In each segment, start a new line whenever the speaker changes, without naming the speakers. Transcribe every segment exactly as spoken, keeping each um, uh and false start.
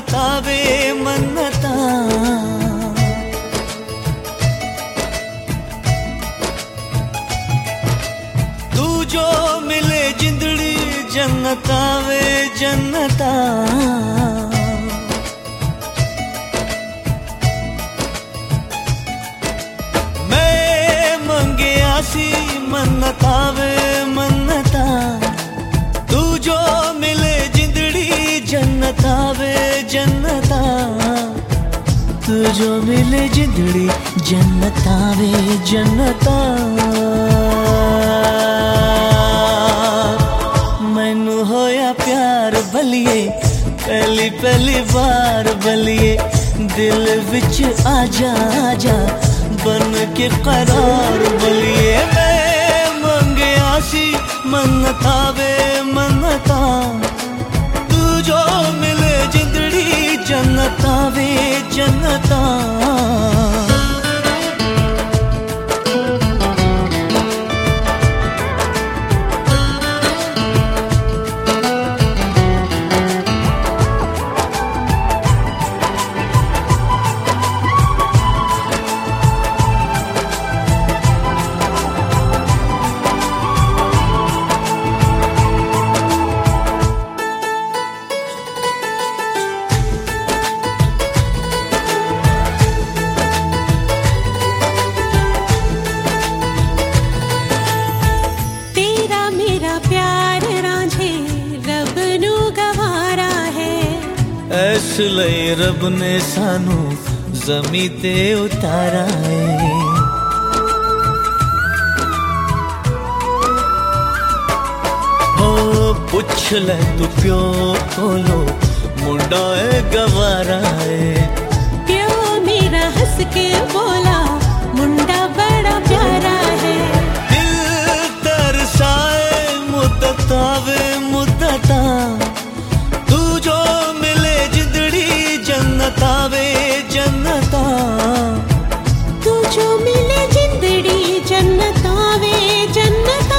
मन्नता वे मन्नता। तू जो मिले जिंदड़ी जन्नता वे जन्नता। मैं मंगे आसी मन्नता वे मन्नता। तू जो मिले जिंदड़ी जन्नता वे जन्नता। तू जो मिले जिंदड़ी जन्नता वे जन्नता। मैनू होया प्यार बलिए पहली पहली बार बलिए। दिल विच आजा आजा बन के करार बलिए। मैं मंगया सी मन्नता वे मन्नता। तू जो मिले जिंदड़ी जन्नता वे जन्नता। इस लई रब ने सानू ज़मीं ते उतारा है। हो पुछ ले तू प्यो कोलो मुंडा है गवारा है।
प्यो मेरा हंस के बोला मुंडा बड़ा प्यारा है।
दिल तरसाए मुद्दता वे मुद्दता। जन्नता वे जन्नता।
तू जो मिले जिंदड़ी जन्नता वे जन्नता।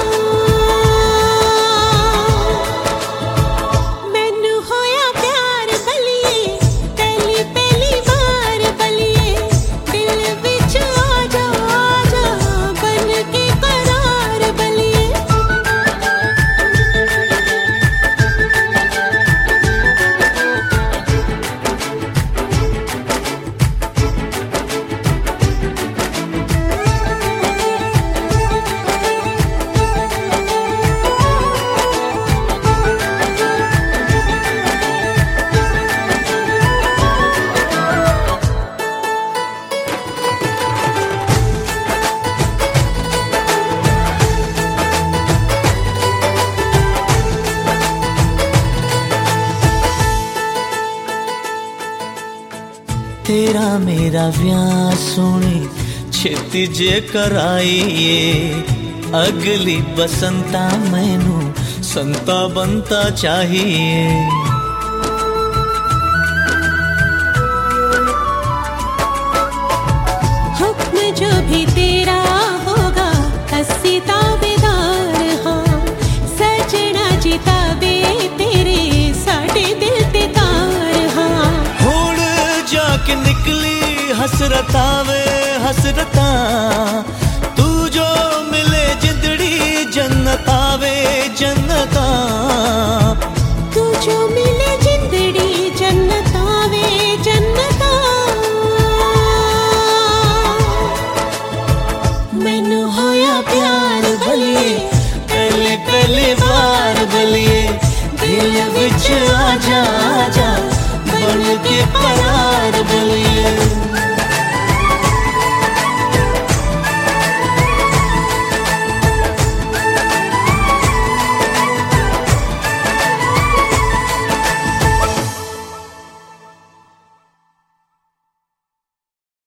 मैनू होया प्यार बलिए पहली पहली बार बलिए। दिल विच आजा आजा बन के करार बलिए।
तेरा मेरा व्याह सोनी छेती जे कराइए। अगली बसंता मैनू संता बनता चाहिए।
हुक्म जो भी तेरा होगा अस्सी ताबेदार हाँ। सजना जी ताबे तेरे साडे दिल ते तार हाँ।
जाके निकली हसरता वे हसरता। तू जो मिले जिंदड़ी जन्नता वे जन्नता।
तू जो मिले जिंदड़ी जन्नता वे जन्नता। मैनू होया प्यार बलिए पहली पहली बार बलिए। दिल विच आजा आजा बन के करार बलिए।